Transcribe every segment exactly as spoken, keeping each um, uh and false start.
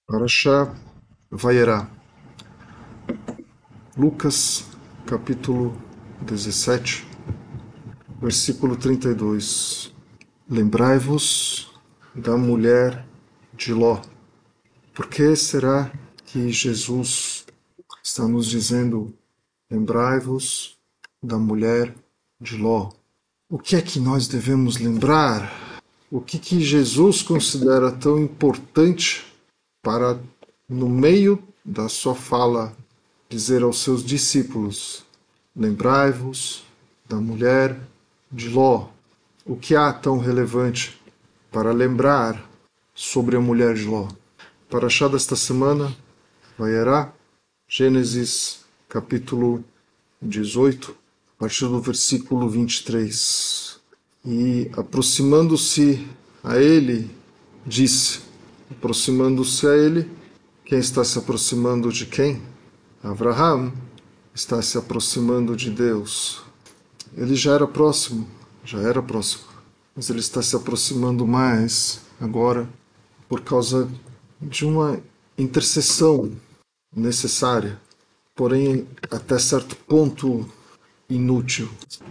Parashá Vayera, Lucas, capítulo dezessete, versículo trinta e dois. Lembrai-vos da mulher de Ló. Por que será que Jesus está nos dizendo: lembrai-vos da mulher de Ló? O que é que nós devemos lembrar? O que que Jesus considera tão importante para, no meio da sua fala, dizer aos seus discípulos: lembrai-vos da mulher de Ló? O que há tão relevante para lembrar sobre a mulher de Ló? Parashá desta semana, Vayera, Gênesis capítulo dezoito, a partir do versículo vinte e três. E aproximando-se a ele, disse. Aproximando-se a ele, quem está se aproximando de quem? Abraham está se aproximando de Deus. Ele já era próximo, já era próximo, mas ele está se aproximando mais agora por causa de uma intercessão necessária, porém até certo ponto inútil.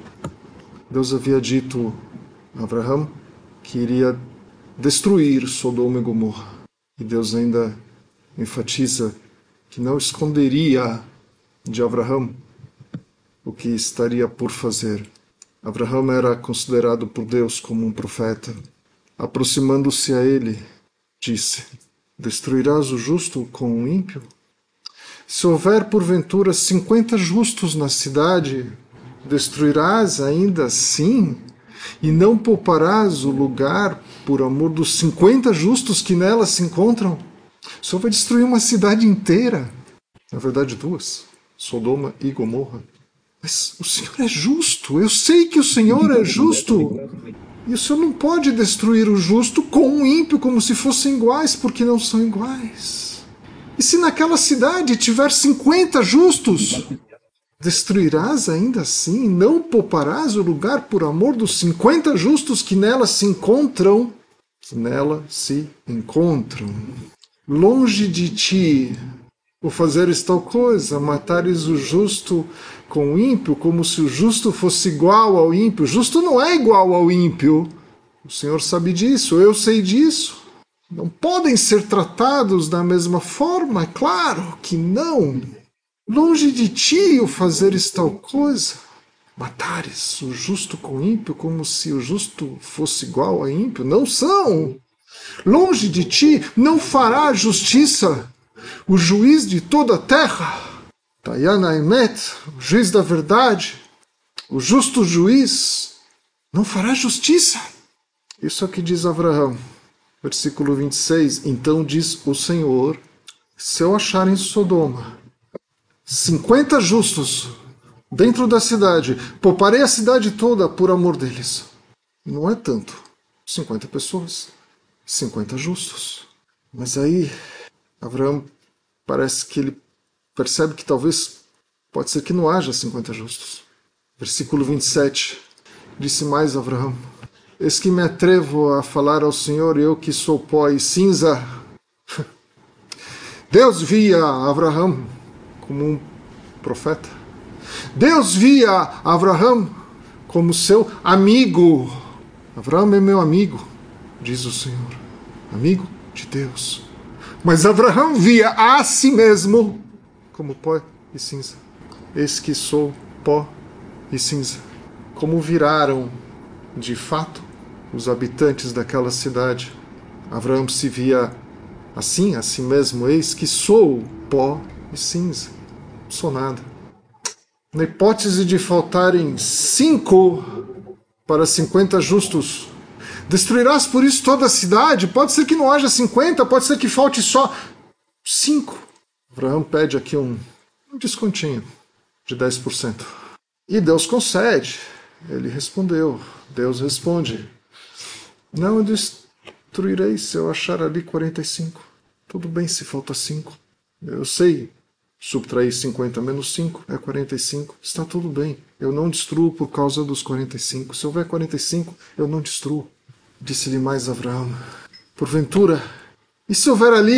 Deus havia dito a Abraham que iria destruir Sodoma e Gomorra. E Deus ainda enfatiza que não esconderia de Abraham o que estaria por fazer. Abraham era considerado por Deus como um profeta. Aproximando-se a ele, disse: destruirás o justo com o ímpio? Se houver porventura cinquenta justos na cidade, destruirás ainda assim? E não pouparás o lugar por amor dos cinquenta justos que nela se encontram? O Senhor vai destruir uma cidade inteira. Na verdade, duas. Sodoma e Gomorra. Mas o Senhor é justo. Eu sei que o Senhor é justo. E o Senhor não pode destruir o justo com o ímpio como se fossem iguais, porque não são iguais. E se naquela cidade tiver cinquenta justos, destruirás ainda assim? Não pouparás o lugar por amor dos cinquenta justos que nela se encontram? Que nela se encontram. Longe de ti o fazeres tal coisa, matares o justo com o ímpio, como se o justo fosse igual ao ímpio. O justo não é igual ao ímpio. O Senhor sabe disso, eu sei disso. Não podem ser tratados da mesma forma? É claro que não. Longe de ti o fazeres tal coisa, matares o justo com o ímpio, como se o justo fosse igual a ímpio. Não são. Longe de ti não fará justiça o juiz de toda a terra. Dayana Emet, o juiz da verdade, o justo juiz, não fará justiça. Isso é o que diz Abraão. Versículo vinte e seis. Então diz o Senhor: se eu achar em Sodoma cinquenta justos dentro da cidade, pouparei a cidade toda por amor deles. Não é tanto. cinquenta pessoas. cinquenta justos. Mas aí, Abraão parece que ele percebe que talvez pode ser que não haja cinquenta justos. Versículo vinte e sete. Disse mais Abraão: eis que me atrevo a falar ao Senhor, eu que sou pó e cinza. Deus via Abraão como um profeta. Deus via Abraão como seu amigo. Abraão é meu amigo, diz o Senhor, amigo de Deus. Mas Abraão via a si mesmo como pó e cinza. Eis que sou pó e cinza. Como viraram, de fato, os habitantes daquela cidade. Abraão se via assim, a si mesmo: eis que sou pó e cinza. Não sou nada. Na hipótese de faltarem cinco para cinquenta justos, destruirás por isso toda a cidade? Pode ser que não haja cinquenta, pode ser que falte só cinco. Abraão pede aqui um, um descontinho de dez por cento. E Deus concede. Ele respondeu. Deus responde: não, eu destruirei se eu achar ali quarenta e cinco. Tudo bem se falta cinco. Eu sei. Subtrair cinquenta menos cinco é quarenta e cinco. Está tudo bem. Eu não destruo por causa dos quarenta e cinco. Se houver quarenta e cinco, eu não destruo. Disse-lhe mais Abraão: porventura, e se houver ali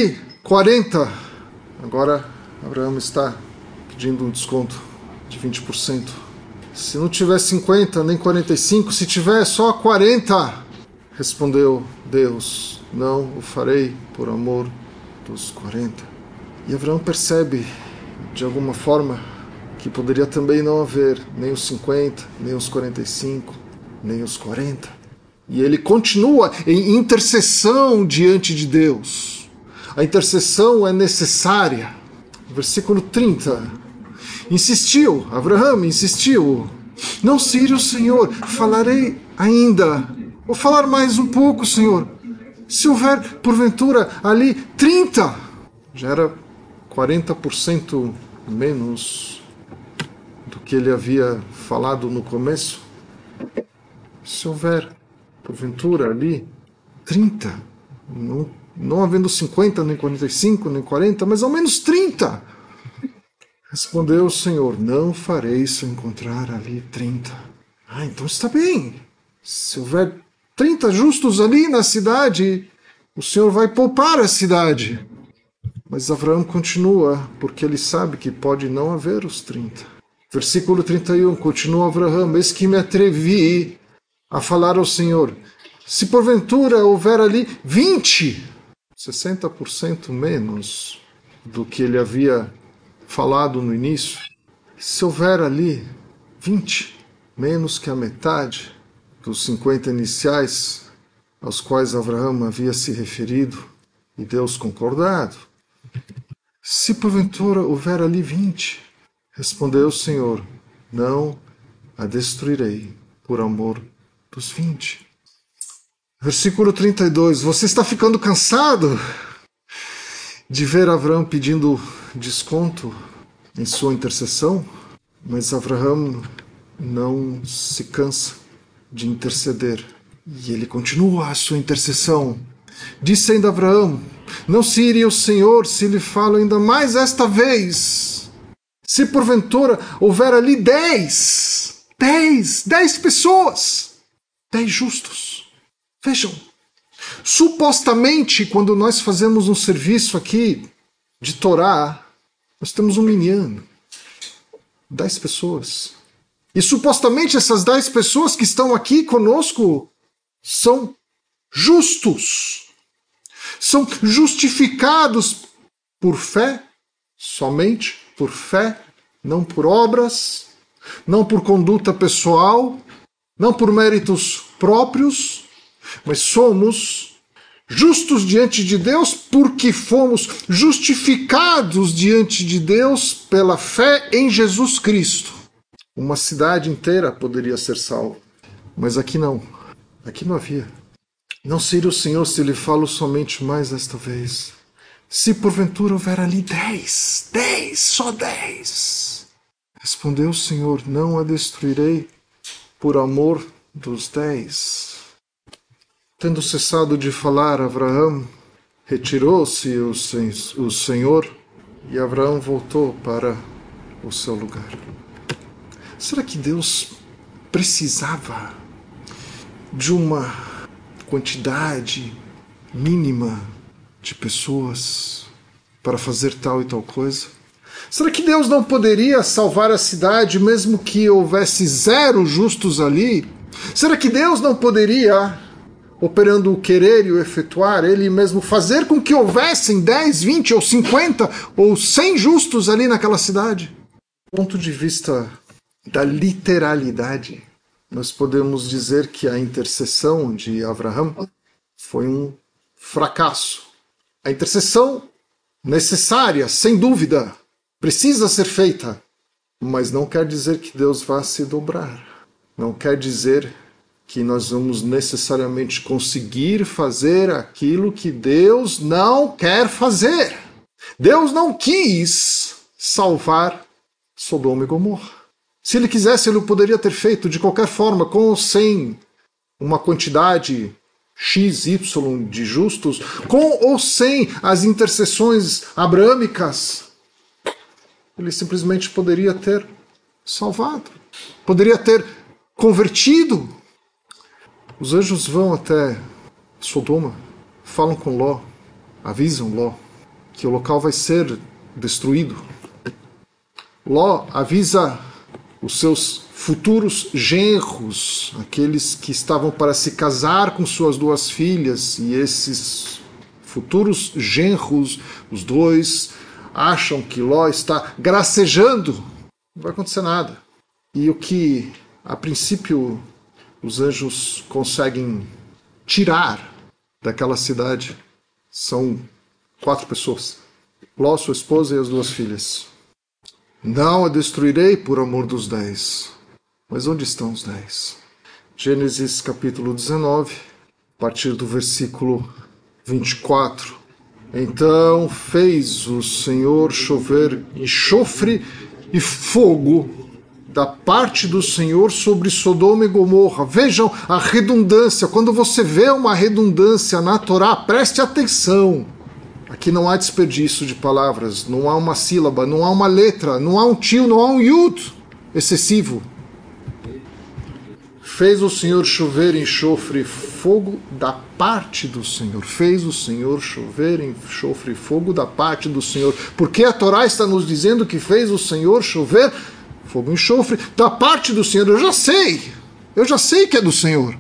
quarenta. Agora Abraão está pedindo um desconto de vinte por cento. Se não tiver cinquenta, nem quarenta e cinco, se tiver só quarenta, respondeu Deus, não o farei por amor dos quarenta. E Abraão percebe, de alguma forma, que poderia também não haver nem os cinquenta, nem os quarenta e cinco, nem os quarenta. E ele continua em intercessão diante de Deus. A intercessão é necessária. Versículo trinta. Insistiu, Abraão insistiu. Não se ire o Senhor, falarei ainda. Vou falar mais um pouco, Senhor. Se houver, porventura, ali trinta, já era quarenta por cento menos do que ele havia falado no começo. Se houver, porventura, ali trinta, não, não havendo cinquenta, nem quarenta e cinco, nem quarenta, mas ao menos trinta. Respondeu o Senhor, não farei se eu encontrar ali trinta. Ah, então está bem. Se houver trinta justos ali na cidade, o Senhor vai poupar a cidade. Mas Abraão continua, porque ele sabe que pode não haver os trinta. Versículo trinta e um, continua Abraão, eis que me atrevi a falar ao Senhor, se porventura houver ali vinte, sessenta por cento menos do que ele havia falado no início, se houver ali vinte, menos que a metade dos cinquenta iniciais aos quais Abraão havia se referido e Deus concordado, se porventura houver ali vinte, respondeu o Senhor, não a destruirei por amor dos vinte. Versículo trinta e dois, você está ficando cansado de ver Abraão pedindo desconto em sua intercessão? Mas Abraão não se cansa de interceder. E ele continua a sua intercessão. Disse ainda Abraão, não se iria o Senhor se lhe falo ainda mais esta vez. Se porventura houver ali dez, dez, dez pessoas, dez justos. Vejam, supostamente quando nós fazemos um serviço aqui de Torá, nós temos um minyan, dez pessoas. E supostamente essas dez pessoas que estão aqui conosco são justos. São justificados por fé, somente por fé, não por obras, não por conduta pessoal, não por méritos próprios, mas somos justos diante de Deus porque fomos justificados diante de Deus pela fé em Jesus Cristo. Uma cidade inteira poderia ser salva, mas aqui não. Aqui não havia. Não seria o Senhor se lhe falo somente mais esta vez. Se porventura houver ali dez, dez, só dez. Respondeu o Senhor, não a destruirei por amor dos dez. Tendo cessado de falar, Abraão retirou-se o, sen- o Senhor e Abraão voltou para o seu lugar. Será que Deus precisava de uma quantidade mínima de pessoas para fazer tal e tal coisa? Será que Deus não poderia salvar a cidade mesmo que houvesse zero justos ali? Será que Deus não poderia, operando o querer e o efetuar, ele mesmo fazer com que houvessem dez, vinte ou cinquenta ou cem justos ali naquela cidade? Do ponto de vista da literalidade, nós podemos dizer que a intercessão de Abraão foi um fracasso. A intercessão necessária, sem dúvida, precisa ser feita, mas não quer dizer que Deus vá se dobrar. Não quer dizer que nós vamos necessariamente conseguir fazer aquilo que Deus não quer fazer. Deus não quis salvar Sodoma e Gomorra. Se ele quisesse, ele o poderia ter feito de qualquer forma, com ou sem uma quantidade X, Y de justos, com ou sem as intercessões abrâmicas. Ele simplesmente poderia ter salvado, poderia ter convertido. Os anjos vão até Sodoma, falam com Ló, avisam Ló. que o local vai ser destruído. Ló avisa os seus futuros genros, aqueles que estavam para se casar com suas duas filhas, e esses futuros genros, os dois, acham que Ló está gracejando. Não vai acontecer nada. E o que, a princípio, os anjos conseguem tirar daquela cidade são quatro pessoas. Ló, sua esposa e as duas filhas. Não a destruirei por amor dos dez. Mas onde estão os dez? Gênesis capítulo dezenove, a partir do versículo vinte e quatro. Então fez o Senhor chover enxofre e fogo da parte do Senhor sobre Sodoma e Gomorra. Vejam a redundância. Quando você vê uma redundância na Torá, preste atenção. Aqui não há desperdício de palavras, não há uma sílaba, não há uma letra, não há um tio, não há um yud excessivo. Fez o Senhor chover enxofre e fogo da parte do Senhor. Fez o Senhor chover enxofre e fogo da parte do Senhor. Porque a Torá está nos dizendo que fez o Senhor chover fogo e enxofre da parte do Senhor. Eu já sei. Eu já sei que é do Senhor.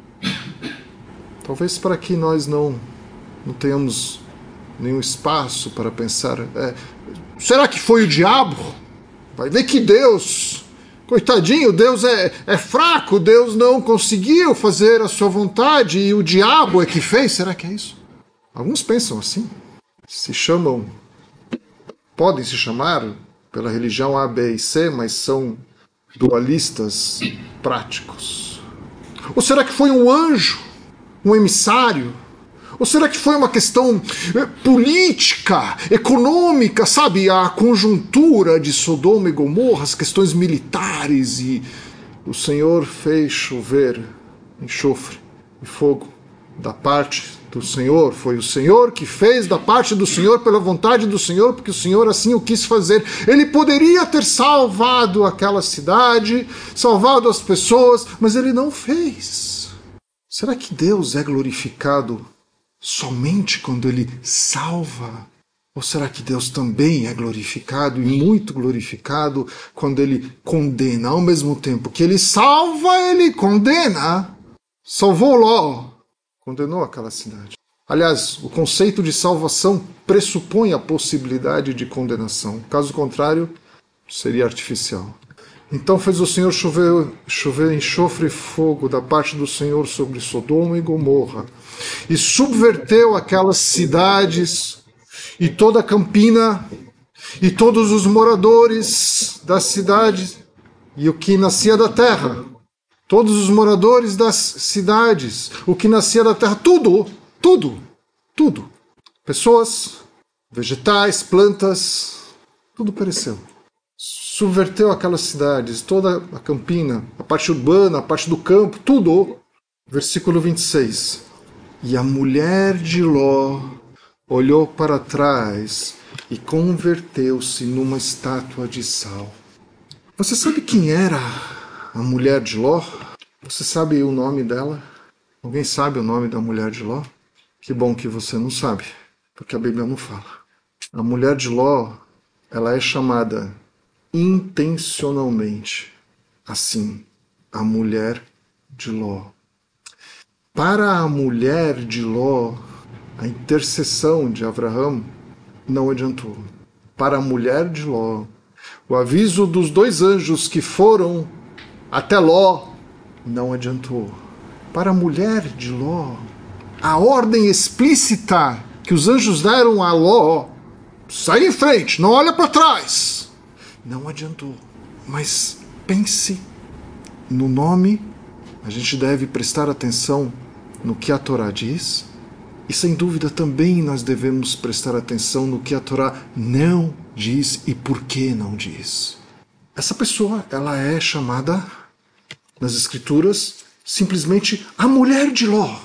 Talvez para que nós não, não tenhamos nenhum espaço para pensar. É, será que foi o diabo? Vai ver que Deus... Coitadinho, Deus é, é fraco, Deus não conseguiu fazer a sua vontade e o diabo é que fez. Será que é isso? Alguns pensam assim. Se chamam, podem se chamar pela religião A, B e C, mas são dualistas práticos. Ou será que foi um anjo, um emissário? Ou será que foi uma questão política, econômica, sabe? A conjuntura de Sodoma e Gomorra, as questões militares, e o Senhor fez chover enxofre e fogo da parte do Senhor. Foi o Senhor que fez da parte do Senhor pela vontade do Senhor, porque o Senhor assim o quis fazer. Ele poderia ter salvado aquela cidade, salvado as pessoas, mas ele não fez. Será que Deus é glorificado somente quando ele salva? Ou será que Deus também é glorificado, e muito glorificado, quando ele condena? Ao mesmo tempo que ele salva, ele condena. Salvou Ló, condenou aquela cidade. Aliás, o conceito de salvação pressupõe a possibilidade de condenação. Caso contrário, seria artificial. Então fez o Senhor chover, chover enxofre e fogo da parte do Senhor sobre Sodoma e Gomorra, e subverteu aquelas cidades, e toda a campina, e todos os moradores das cidades, e o que nascia da terra, todos os moradores das cidades, o que nascia da terra, tudo, tudo, tudo. Pessoas, vegetais, plantas, tudo pereceu. Subverteu aquelas cidades, toda a campina, a parte urbana, a parte do campo, tudo. Versículo vinte e seis. E a mulher de Ló olhou para trás e converteu-se numa estátua de sal. Você sabe quem era a mulher de Ló? Você sabe o nome dela? Alguém sabe o nome da mulher de Ló? Que bom que você não sabe, porque a Bíblia não fala. A mulher de Ló, ela é chamada intencionalmente assim, a mulher de Ló. Para a mulher de Ló, a intercessão de Abraão não adiantou. Para a mulher de Ló, o aviso dos dois anjos que foram até Ló não adiantou. Para a mulher de Ló, a ordem explícita que os anjos deram a Ló, sai em frente, não olha para trás, não adiantou. Mas pense no nome, a gente deve prestar atenção no que a Torá diz, e sem dúvida também nós devemos prestar atenção no que a Torá não diz e por que não diz. Essa pessoa, ela é chamada nas Escrituras simplesmente a mulher de Ló.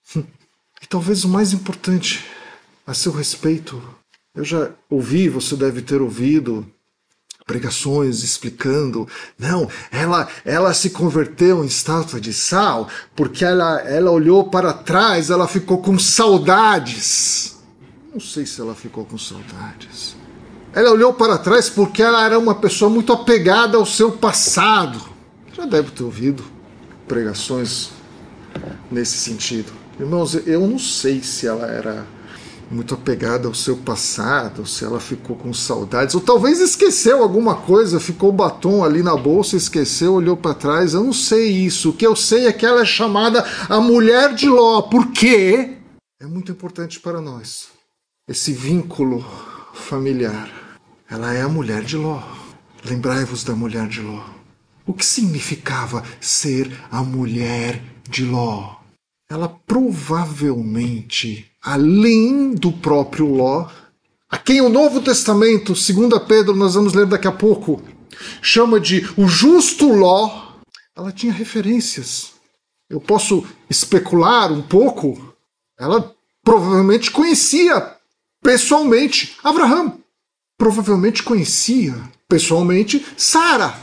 E talvez o mais importante a seu respeito, eu já ouvi, você deve ter ouvido pregações explicando, não, ela, ela se converteu em estátua de sal porque ela, ela olhou para trás, ela ficou com saudades. Não sei se ela ficou com saudades. Ela olhou para trás porque ela era uma pessoa muito apegada ao seu passado. Já deve ter ouvido pregações nesse sentido. Irmãos, eu não sei se ela era muito apegada ao seu passado, se ela ficou com saudades, ou talvez esqueceu alguma coisa, ficou o batom ali na bolsa, esqueceu, olhou para trás. Eu não sei isso. O que eu sei é que ela é chamada a mulher de Ló, porque é muito importante para nós esse vínculo familiar. Ela é a mulher de Ló. Lembrai-vos da mulher de Ló. O que significava ser a mulher de Ló? Ela provavelmente, além do próprio Ló, a quem o Novo Testamento, segundo Pedro, nós vamos ler daqui a pouco, chama de o justo Ló, ela tinha referências. Eu posso especular um pouco. Ela provavelmente conhecia pessoalmente Abraão. Provavelmente conhecia pessoalmente Sara.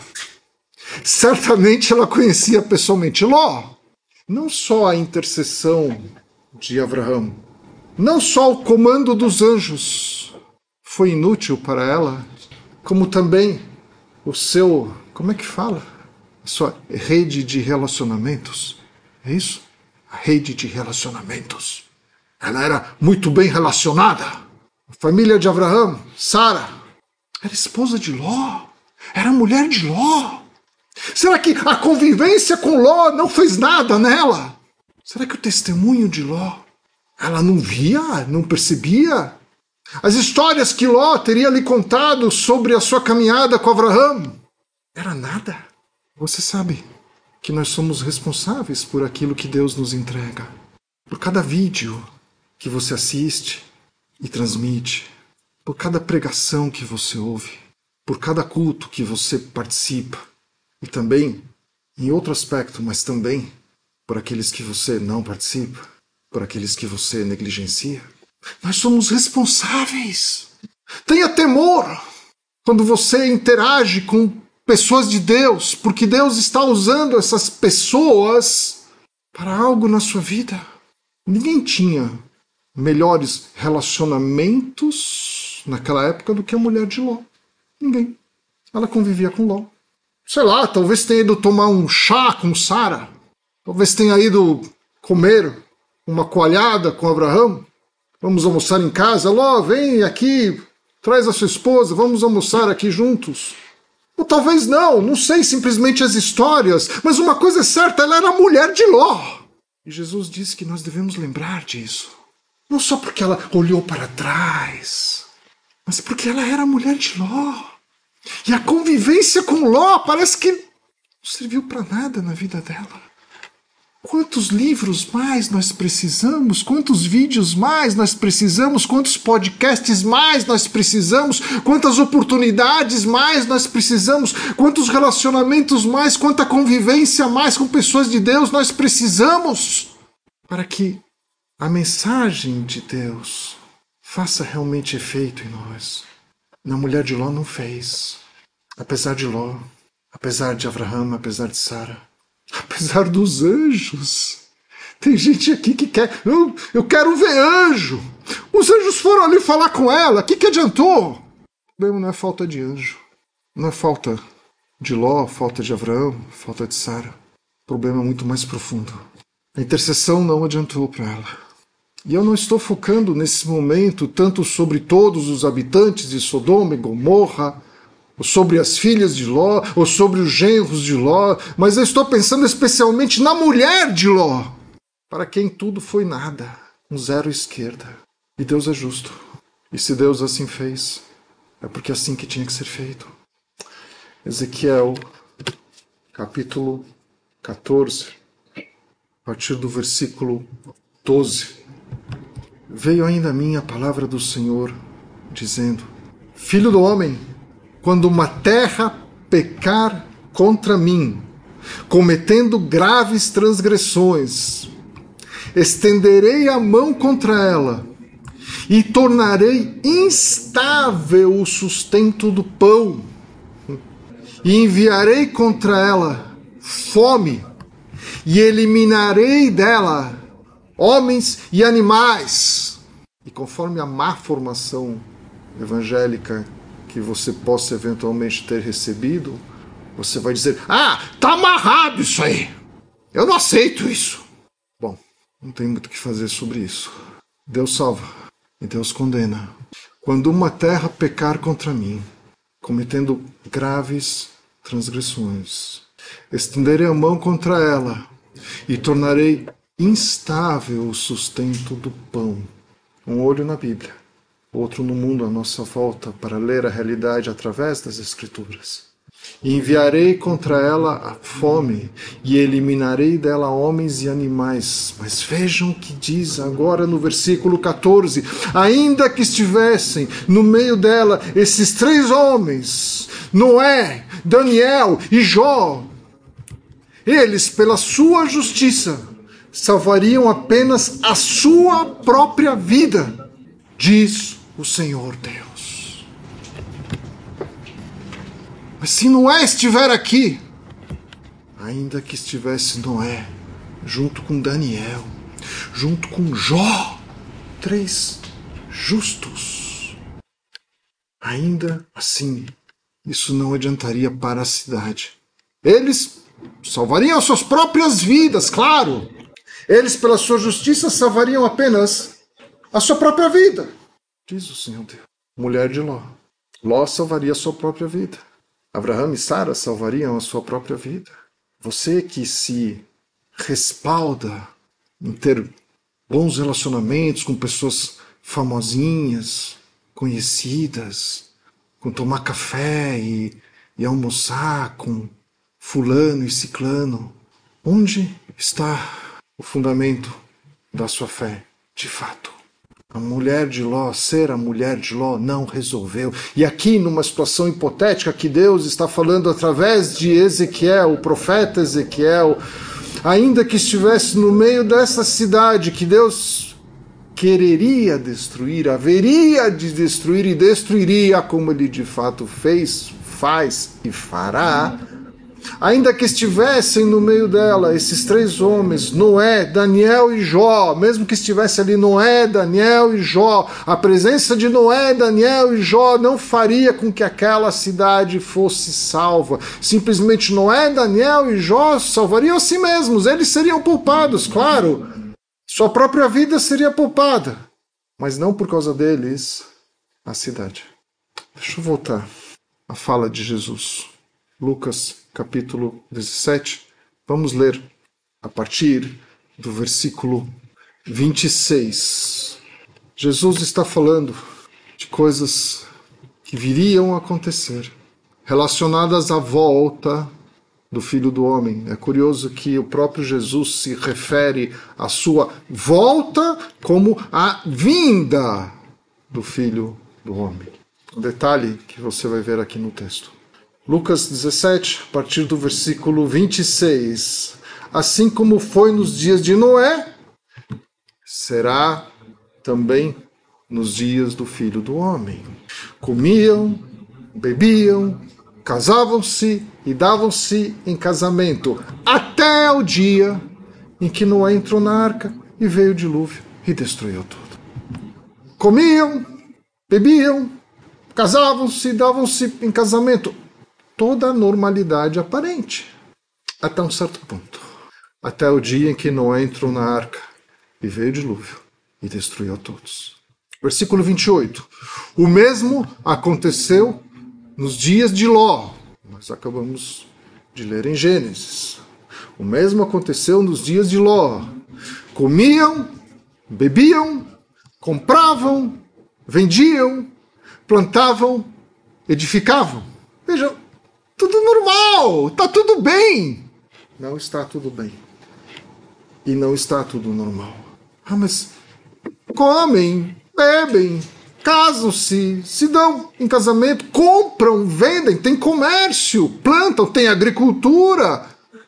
Certamente ela conhecia pessoalmente Ló. Não só a intercessão de Abraão, não só o comando dos anjos foi inútil para ela, como também o seu, como é que fala? A sua rede de relacionamentos. É isso? A rede de relacionamentos. Ela era muito bem relacionada. A família de Abraão, Sara, era esposa de Ló, era mulher de Ló. Será que a convivência com Ló não fez nada nela? Será que o testemunho de Ló, ela não via, não percebia? As histórias que Ló teria lhe contado sobre a sua caminhada com Abraão, era nada. Você sabe que nós somos responsáveis por aquilo que Deus nos entrega. Por cada vídeo que você assiste e transmite, por cada pregação que você ouve, por cada culto que você participa, e também, em outro aspecto, mas também por aqueles que você não participa, por aqueles que você negligencia. Nós somos responsáveis. Tenha temor quando você interage com pessoas de Deus, porque Deus está usando essas pessoas para algo na sua vida. Ninguém tinha melhores relacionamentos naquela época do que a mulher de Ló. Ninguém. Ela convivia com Ló. Sei lá, talvez tenha ido tomar um chá com Sara. Talvez tenha ido comer uma coalhada com Abraão. Vamos almoçar em casa. Ló, vem aqui, traz a sua esposa, vamos almoçar aqui juntos. Ou talvez não, não sei simplesmente as histórias, mas uma coisa é certa, ela era a mulher de Ló. E Jesus disse que nós devemos lembrar disso. Não só porque ela olhou para trás, mas porque ela era a mulher de Ló. E a convivência com Ló parece que não serviu para nada na vida dela. Quantos livros mais nós precisamos? Quantos vídeos mais nós precisamos? Quantos podcasts mais nós precisamos? Quantas oportunidades mais nós precisamos? Quantos relacionamentos mais? Quanta convivência mais com pessoas de Deus nós precisamos para que a mensagem de Deus faça realmente efeito em nós? Na mulher de Ló não fez. Apesar de Ló, apesar de Abraão, apesar de Sara, apesar dos anjos. Tem gente aqui que quer... Eu, eu quero ver anjo. Os anjos foram ali falar com ela. O que, que adiantou? O problema não é falta de anjo. Não é falta de Ló, falta de Abraão, falta de Sara. O problema é muito mais profundo. A intercessão não adiantou para ela. E eu não estou focando nesse momento tanto sobre todos os habitantes de Sodoma e Gomorra, ou sobre as filhas de Ló, ou sobre os genros de Ló, mas eu estou pensando especialmente na mulher de Ló, para quem tudo foi nada, um zero à esquerda. E Deus é justo. E se Deus assim fez, é porque é assim que tinha que ser feito. Ezequiel, capítulo quatorze, a partir do versículo doze. Veio ainda a mim a palavra do Senhor, dizendo: Filho do homem, quando uma terra pecar contra mim, cometendo graves transgressões, estenderei a mão contra ela e tornarei instável o sustento do pão, e enviarei contra ela fome, e eliminarei dela homens e animais. E conforme a má formação evangélica que você possa eventualmente ter recebido, você vai dizer: ah, tá amarrado isso aí, eu não aceito isso. Bom, não tem muito o que fazer sobre isso. Deus salva e Deus condena. Quando uma terra pecar contra mim, cometendo graves transgressões, estenderei a mão contra ela e tornarei instável o sustento do pão. Um olho na Bíblia, outro no mundo à nossa volta, para ler a realidade através das Escrituras. E enviarei contra ela a fome, e eliminarei dela homens e animais. Mas vejam o que diz agora no versículo catorze. Ainda que estivessem no meio dela esses três homens, Noé, Daniel e Jó, eles, pela sua justiça, salvariam apenas a sua própria vida, diz o Senhor Deus. Mas se Noé estiver aqui, ainda que estivesse Noé, junto com Daniel, junto com Jó, três justos, ainda assim, isso não adiantaria para a cidade. Eles salvariam as suas próprias vidas, claro. Eles, pela sua justiça, salvariam apenas a sua própria vida, diz o Senhor Deus. Mulher de Ló. Ló salvaria a sua própria vida. Abraão e Sara salvariam a sua própria vida. Você que se respalda em ter bons relacionamentos com pessoas famosinhas, conhecidas, com tomar café e, e almoçar com fulano e ciclano, onde está o fundamento da sua fé, de fato? A mulher de Ló, ser a mulher de Ló, não resolveu. E aqui, numa situação hipotética que Deus está falando através de Ezequiel, o profeta Ezequiel, ainda que estivesse no meio dessa cidade que Deus quereria destruir, haveria de destruir e destruiria, como ele de fato fez, faz e fará, ainda que estivessem no meio dela esses três homens, Noé, Daniel e Jó, mesmo que estivesse ali Noé, Daniel e Jó, a presença de Noé, Daniel e Jó não faria com que aquela cidade fosse salva. Simplesmente Noé, Daniel e Jó salvariam a si mesmos, eles seriam poupados, claro. Sua própria vida seria poupada, mas não por causa deles, a cidade. Deixa eu voltar à fala de Jesus. Lucas, capítulo dezessete, vamos ler a partir do versículo vinte e seis. Jesus está falando de coisas que viriam a acontecer, relacionadas à volta do Filho do Homem. É curioso que o próprio Jesus se refere à sua volta como a vinda do Filho do Homem. Um detalhe que você vai ver aqui no texto. Lucas dezessete, a partir do versículo vinte e seis. Assim como foi nos dias de Noé, será também nos dias do Filho do Homem. Comiam, bebiam, casavam-se e davam-se em casamento, até o dia em que Noé entrou na arca e veio o dilúvio e destruiu tudo. Comiam, bebiam, casavam-se e davam-se em casamento. Toda a normalidade aparente, até um certo ponto. Até o dia em que Noé entrou na arca e veio o dilúvio e destruiu a todos. Versículo vinte e oito. O mesmo aconteceu nos dias de Ló. Nós acabamos de ler em Gênesis. O mesmo aconteceu nos dias de Ló. Comiam, bebiam, compravam, vendiam, plantavam, edificavam. Vejam, tudo normal, está tudo bem. Não está tudo bem. E não está tudo normal. Ah, mas comem, bebem, casam-se, se dão em casamento, compram, vendem, tem comércio, plantam, tem agricultura,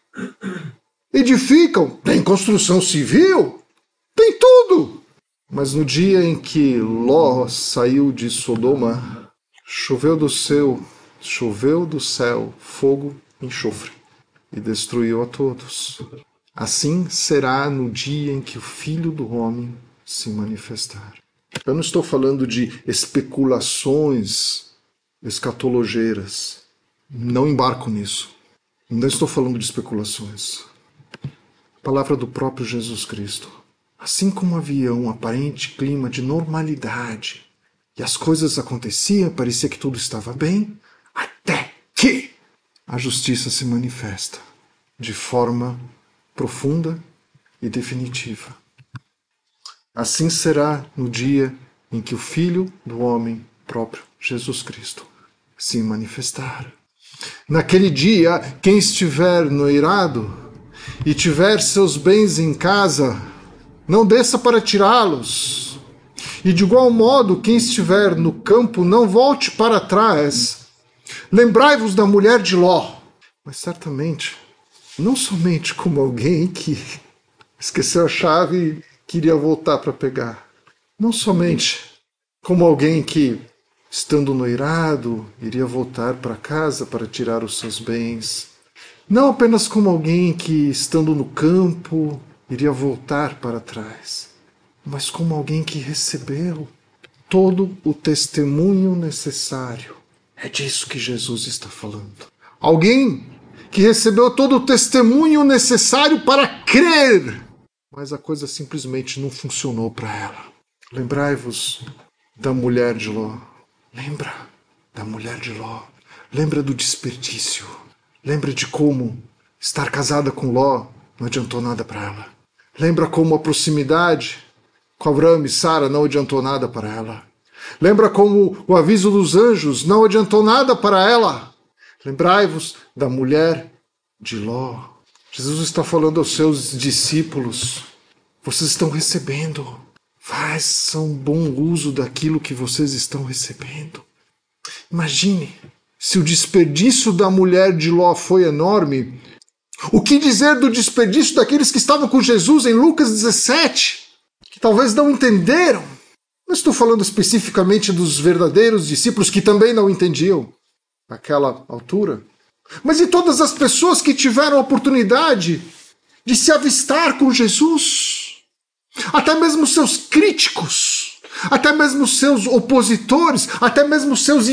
edificam, tem construção civil, tem tudo. Mas no dia em que Ló saiu de Sodoma, choveu do céu, choveu do céu fogo e enxofre e destruiu a todos. Assim será no dia em que o Filho do Homem se manifestar. Eu não estou falando de especulações escatologeiras. Não embarco nisso. Não estou falando de especulações. A palavra do próprio Jesus Cristo. Assim como havia um aparente clima de normalidade e as coisas aconteciam, parecia que tudo estava bem, até que a justiça se manifesta de forma profunda e definitiva. Assim será no dia em que o Filho do Homem próprio, Jesus Cristo, se manifestar. Naquele dia, quem estiver noirado e tiver seus bens em casa, não desça para tirá-los. E de igual modo, quem estiver no campo, não volte para trás. Lembrai-vos da mulher de Ló. Mas certamente, não somente como alguém que esqueceu a chave e queria voltar para pegar. Não somente como alguém que, estando noirado, iria voltar para casa para tirar os seus bens. Não apenas como alguém que, estando no campo, iria voltar para trás, mas como alguém que recebeu todo o testemunho necessário. É disso que Jesus está falando. Alguém que recebeu todo o testemunho necessário para crer, mas a coisa simplesmente não funcionou para ela. Lembrai-vos da mulher de Ló. Lembra da mulher de Ló. Lembra do desperdício. Lembra de como estar casada com Ló não adiantou nada para ela. Lembra como a proximidade com Abraão e Sara não adiantou nada para ela. Lembra como o aviso dos anjos não adiantou nada para ela. Lembrai-vos da mulher de Ló. Jesus está falando aos seus discípulos. Vocês estão recebendo. Façam bom uso daquilo que vocês estão recebendo. Imagine, se o desperdício da mulher de Ló foi enorme, o que dizer do desperdício daqueles que estavam com Jesus em Lucas dezessete, que talvez não entenderam? Não estou falando especificamente dos verdadeiros discípulos que também não entendiam naquela altura, mas de todas as pessoas que tiveram a oportunidade de se avistar com Jesus. Até mesmo seus críticos, até mesmo seus opositores, até mesmo seus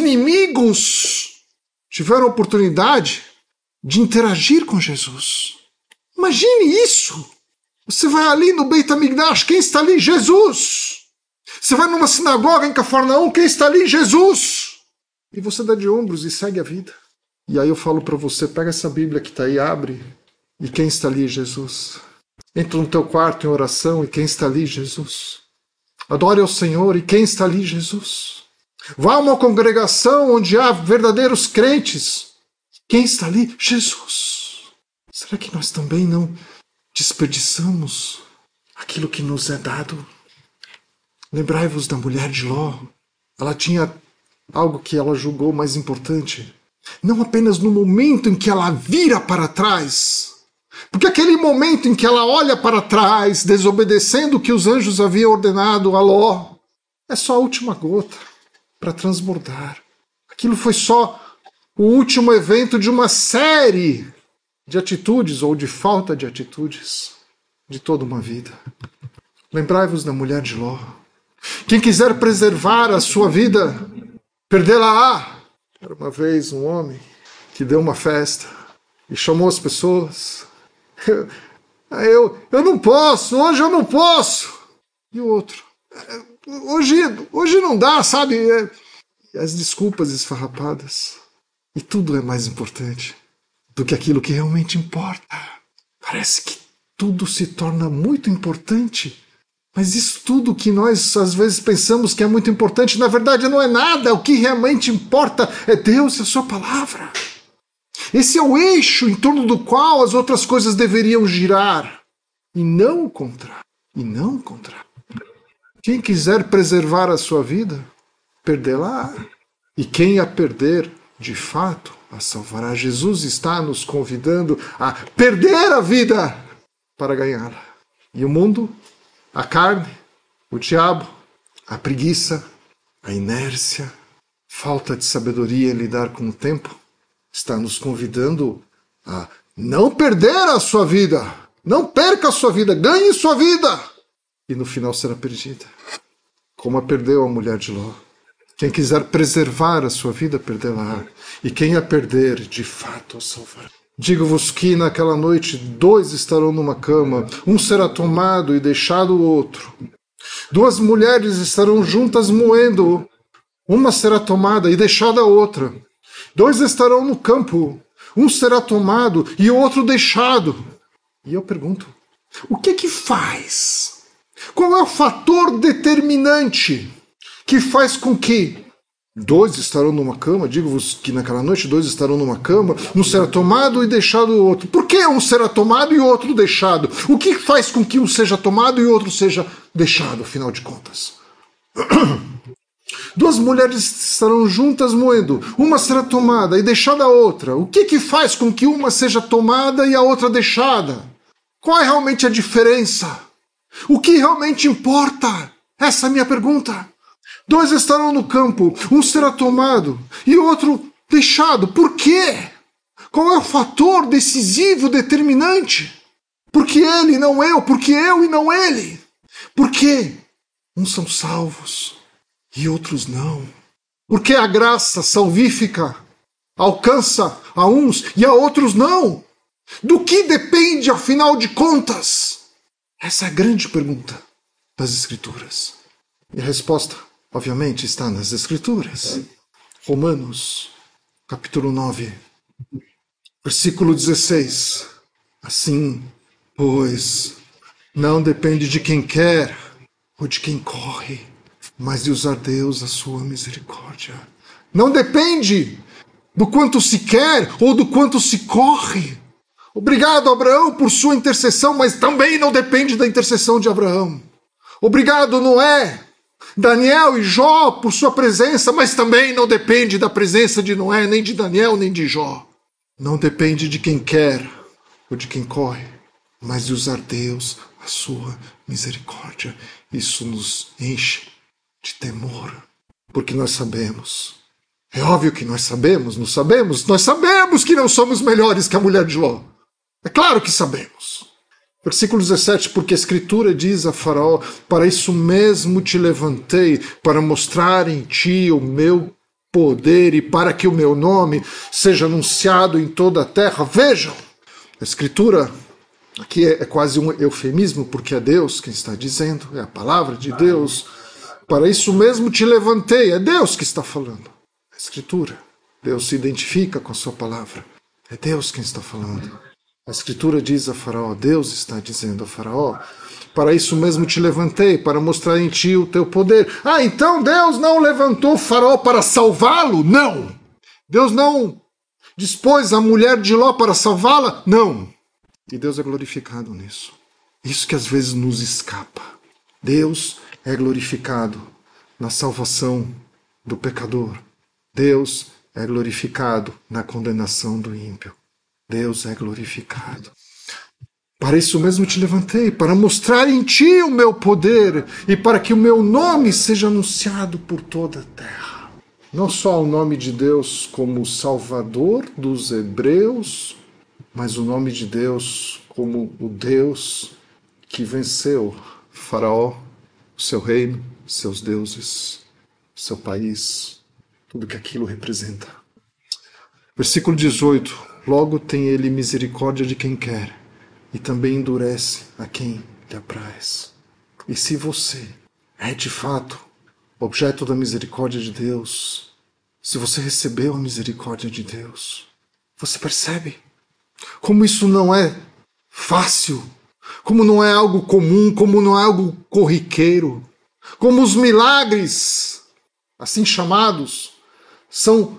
inimigos tiveram a oportunidade de interagir com Jesus. Imagine isso. Você vai ali no Beit HaMikdash, quem está ali? Jesus. Você vai numa sinagoga em Cafarnaum, quem está ali? Jesus. E você dá de ombros e segue a vida. E aí eu falo para você, pega essa Bíblia que está aí, abre, e quem está ali? Jesus. Entra no teu quarto em oração, e quem está ali? Jesus. Adore ao Senhor, e quem está ali? Jesus. Vá a uma congregação onde há verdadeiros crentes. Quem está ali? Jesus. Será que nós também não desperdiçamos aquilo que nos é dado? Lembrai-vos da mulher de Ló. Ela tinha algo que ela julgou mais importante. Não apenas no momento em que ela vira para trás, porque aquele momento em que ela olha para trás, desobedecendo o que os anjos haviam ordenado a Ló, é só a última gota para transbordar. Aquilo foi só o último evento de uma série de atitudes ou de falta de atitudes de toda uma vida. Lembrai-vos da mulher de Ló. Quem quiser preservar a sua vida, perdê-la-á. Era uma vez um homem que deu uma festa e chamou as pessoas. Eu, eu, eu não posso, hoje eu não posso. E o outro, hoje, hoje não dá, sabe? E as desculpas esfarrapadas. E tudo é mais importante do que aquilo que realmente importa. Parece que tudo se torna muito importante. Mas isso tudo que nós às vezes pensamos que é muito importante, na verdade não é nada. O que realmente importa é Deus e a sua palavra. Esse é o eixo em torno do qual as outras coisas deveriam girar. E não o contrário. E não o contrário. Quem quiser preservar a sua vida, perdê-la. E quem a perder, de fato, a salvará. Jesus está nos convidando a perder a vida para ganhá-la. E o mundo, a carne, o diabo, a preguiça, a inércia, falta de sabedoria em lidar com o tempo, está nos convidando a não perder a sua vida. Não perca a sua vida, ganhe sua vida. E no final será perdida. como a perdeu a mulher de Ló. Quem quiser preservar a sua vida, perdê-la. E quem a perder, de fato a salvará. Digo-vos que naquela noite dois estarão numa cama, um será tomado e deixado o outro. Duas mulheres estarão juntas moendo, uma será tomada e deixada a outra. Dois estarão no campo, um será tomado e o outro deixado. E eu pergunto, o que que faz? Qual é o fator determinante que faz com que dois estarão numa cama, digo-vos que naquela noite dois estarão numa cama, um será tomado e deixado o outro. Por que um será tomado e o outro deixado? O que faz com que um seja tomado e o outro seja deixado, afinal de contas? Duas mulheres estarão juntas moendo, uma será tomada e deixada a outra. O que que faz com que uma seja tomada e a outra deixada? Qual é realmente a diferença? O que realmente importa? Essa é a minha pergunta. Dois estarão no campo, um será tomado e o outro deixado. Por quê? Qual é o fator decisivo, determinante? Por que ele e não eu? Por que eu e não ele? Por quê? Uns são salvos e outros não. Por que a graça salvífica alcança a uns e a outros não? Do que depende, afinal de contas? Essa é a grande pergunta das Escrituras. E a resposta, obviamente, está nas Escrituras. Romanos, capítulo nove, versículo dezesseis. Assim, pois, não depende de quem quer ou de quem corre, mas de usar Deus a sua misericórdia. Não depende do quanto se quer ou do quanto se corre. Obrigado, Abraão, por sua intercessão, mas também não depende da intercessão de Abraão. Obrigado, Noé, Daniel e Jó por sua presença, mas também não depende da presença de Noé, nem de Daniel, nem de Jó. Não depende de quem quer ou de quem corre, mas de usar Deus a sua misericórdia. Isso nos enche de temor, porque nós sabemos. É óbvio que nós sabemos, não sabemos? Nós sabemos que não somos melhores que a mulher de Ló. É claro que sabemos. Versículo dezessete, porque a Escritura diz a Faraó, para isso mesmo te levantei, para mostrar em ti o meu poder e para que o meu nome seja anunciado em toda a terra. Vejam, a Escritura aqui é, é quase um eufemismo, porque é Deus quem está dizendo, é a palavra de Deus. Para isso mesmo te levantei, é Deus que está falando. A Escritura, Deus se identifica com a sua palavra. É Deus quem está falando. A Escritura diz a Faraó, Deus está dizendo a Faraó, para isso mesmo te levantei, para mostrar em ti o teu poder. Ah, então Deus não levantou o Faraó para salvá-lo? Não. Deus não dispôs a mulher de Ló para salvá-la? Não. E Deus é glorificado nisso. Isso que às vezes nos escapa. Deus é glorificado na salvação do pecador. Deus é glorificado na condenação do ímpio. Deus é glorificado. Para isso mesmo te levantei, para mostrar em ti o meu poder e para que o meu nome seja anunciado por toda a terra. Não só o nome de Deus como Salvador dos hebreus, mas o nome de Deus como o Deus que venceu Faraó, o seu reino, seus deuses, seu país, tudo que aquilo representa. Versículo dezoito. Logo tem ele misericórdia de quem quer, e também endurece a quem lhe apraz. E se você é de fato objeto da misericórdia de Deus, se você recebeu a misericórdia de Deus, você percebe como isso não é fácil, como não é algo comum, como não é algo corriqueiro, como os milagres, assim chamados, são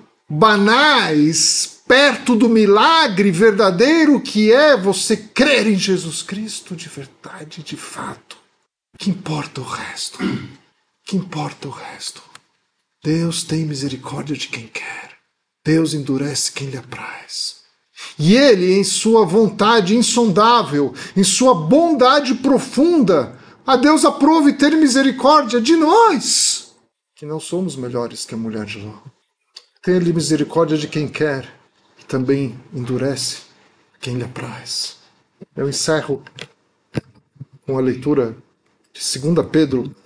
banais perto do milagre verdadeiro que é você crer em Jesus Cristo de verdade, de fato. Que importa o resto? Que importa o resto? Deus tem misericórdia de quem quer. Deus endurece quem lhe apraz. E Ele, em sua vontade insondável, em sua bondade profunda, a Deus aprove ter misericórdia de nós, que não somos melhores que a mulher de Ló. Tem Ele misericórdia de quem quer. Também endurece quem lhe apraz. Eu encerro com a leitura de Segunda Pedro,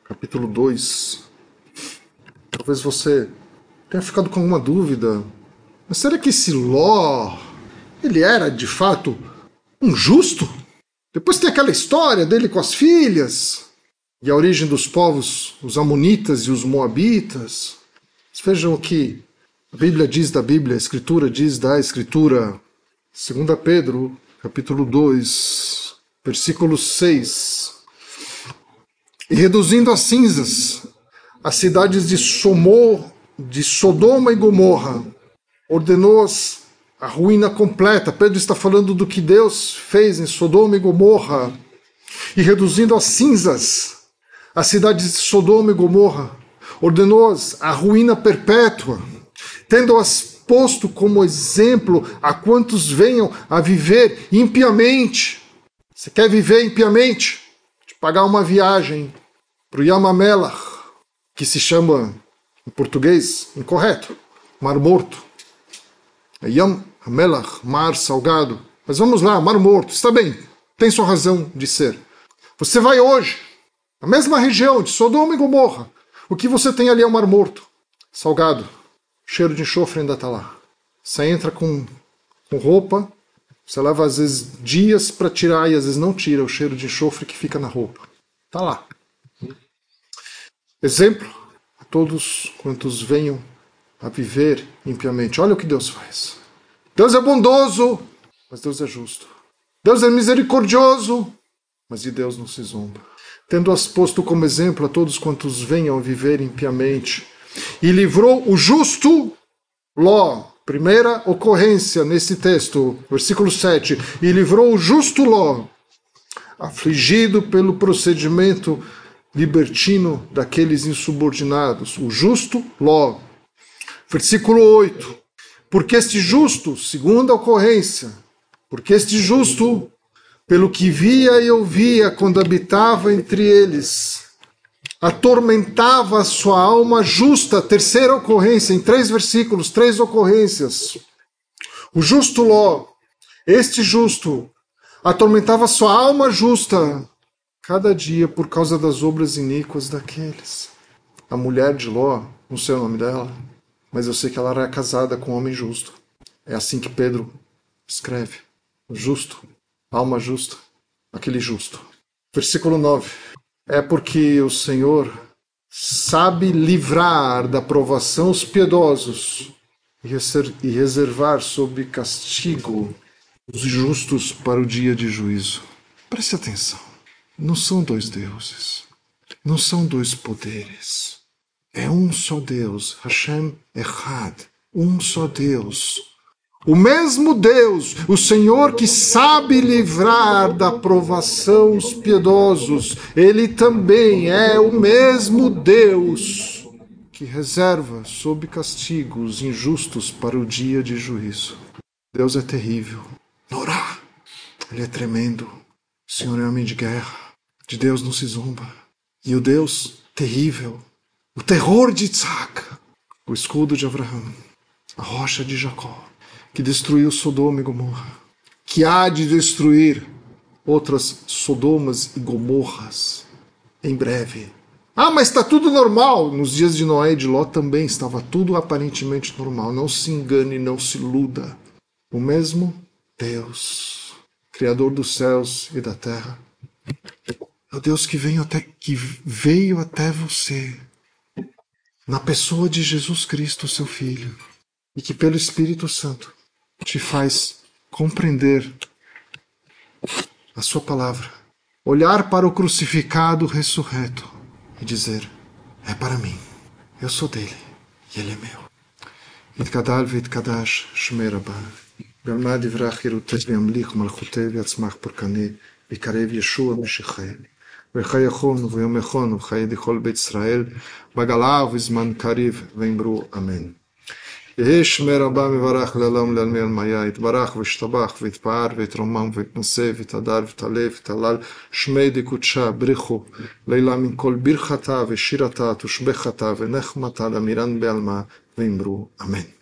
capítulo dois. Talvez você tenha ficado com alguma dúvida. Mas será que esse Ló, ele era de fato um justo? Depois tem aquela história dele com as filhas e a origem dos povos, os amonitas e os moabitas. Mas vejam o que a Bíblia diz da Bíblia, a Escritura diz da Escritura. Segunda Pedro, capítulo dois, versículo seis. E reduzindo a cinzas as cidades de, Somor, de Sodoma e Gomorra, ordenou-as a ruína completa. Pedro está falando do que Deus fez em Sodoma e Gomorra. E reduzindo a cinzas as cidades de Sodoma e Gomorra, ordenou-as a ruína perpétua, tendo-as posto como exemplo a quantos venham a viver impiamente. Você quer viver impiamente? De pagar uma viagem para o Yamamelach, que se chama, em português, incorreto, Mar Morto. É Yam Hamelach, mar salgado. Mas vamos lá, Mar Morto, está bem, tem sua razão de ser. Você vai hoje, na mesma região de Sodoma e Gomorra, o que você tem ali é o Mar Morto, salgado. O cheiro de enxofre ainda está lá. Você entra com, com roupa, você leva às vezes dias para tirar e às vezes não tira o cheiro de enxofre que fica na roupa. Está lá. Exemplo a todos quantos venham a viver impiamente. Olha o que Deus faz. Deus é bondoso, mas Deus é justo. Deus é misericordioso, mas de Deus não se zomba. Tendo-as posto como exemplo a todos quantos venham a viver impiamente, e livrou o justo Ló. Primeira ocorrência nesse texto, versículo sete. E livrou o justo Ló, afligido pelo procedimento libertino daqueles insubordinados. O justo Ló. Versículo oito. Porque este justo, segunda ocorrência, porque este justo, pelo que via e ouvia quando habitava entre eles, atormentava a sua alma justa. Terceira ocorrência, em três versículos, três ocorrências. O justo Ló, este justo, atormentava a sua alma justa cada dia por causa das obras iníquas daqueles. A mulher de Ló, não sei o nome dela, mas eu sei que ela era casada com um homem justo. É assim que Pedro escreve. O justo, alma justa, aquele justo. Versículo nove. É porque o Senhor sabe livrar da provação os piedosos e reservar sob castigo os justos para o dia de juízo. Preste atenção. Não são dois deuses. Não são dois poderes. É um só Deus, Hashem Echad, um só Deus. O mesmo Deus, o Senhor que sabe livrar da provação os piedosos, Ele também é o mesmo Deus que reserva sob castigo os injustos para o dia de juízo. Deus é terrível. Norá, Ele é tremendo. O Senhor é homem de guerra. De Deus não se zomba. E o Deus terrível, o terror de Isaac, o escudo de Abraão, a rocha de Jacó, que destruiu Sodoma e Gomorra, que há de destruir outras Sodomas e Gomorras em breve. Ah, mas está tudo normal. Nos dias de Noé e de Ló também estava tudo aparentemente normal. Não se engane, não se iluda. O mesmo Deus, Criador dos céus e da terra, é o Deus que veio até, que veio até você, na pessoa de Jesus Cristo, seu Filho, e que pelo Espírito Santo te faz compreender a sua palavra, olhar para o crucificado ressurreto e dizer, é para mim, eu sou dele e ele é meu. Itkadal v'itkadash shmei Rabbah, v'almad ivrach yiruteh v'yamlich malchuteh v'yatzmach porkaneh v'ikarev Yeshua Meshicheh וחייכון ויומכון וחיי דכל בית ישראל בגלה ובזמן קריב ואמרו אמן. יהי שמי רבה מברך לעולם לעלמי עלמיה, יתברך וישתבח ויתפאר ויתרומם ויתנשא ויתהדר ותעלה ותהלל שמי דקודשה בריחו לילה מן כל ברכתה ושירתה תושבחתה ונחמתה למירן בעלמה ואמרו אמן.